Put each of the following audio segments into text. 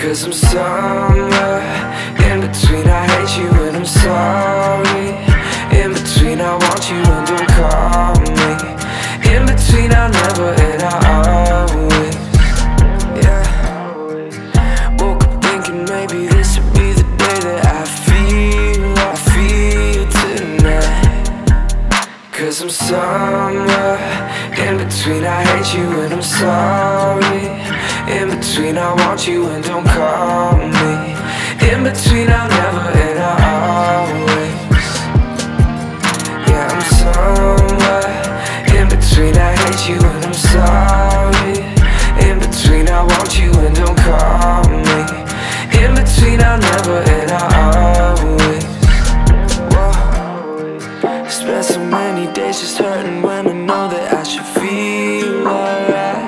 'Cause I'm somewhere in between. I hate you and I'm sorry. In between, I want you and don't call me. In between, I'll never and I'll always. Yeah. Woke up thinking maybe this would be the day that I feel tonight. 'Cause I'm somewhere in between. I hate you and I'm sorry. In between, I want you and don't call me. In between, I'll never and I'll always. Yeah, I'm somewhere in between. I hate you and I'm sorry. In between, I want you and don't call me. In between, I'll never and I'll always. Whoa. Spent so many days just hurting when I know that I should feel alright.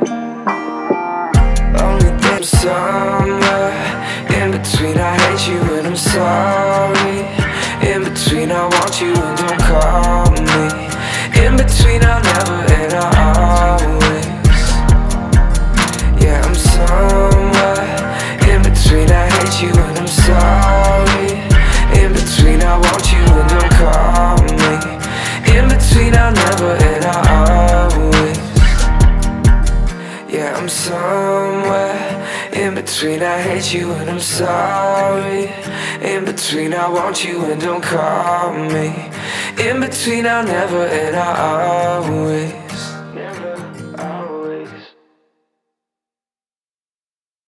Only thing somewhere in between. I hate you and I'm sorry. In between, I want you and don't call me. In between, I'll never and I'll always. Yeah, I'm somewhere in between. I hate you and I'm sorry. In between, I want you and don't call me. In between, I'll never and I'll always. Yeah, I'm somewhere in between. I hate you and I'm sorry. In between, I want you and don't call me. In between, I'll never and I'll always.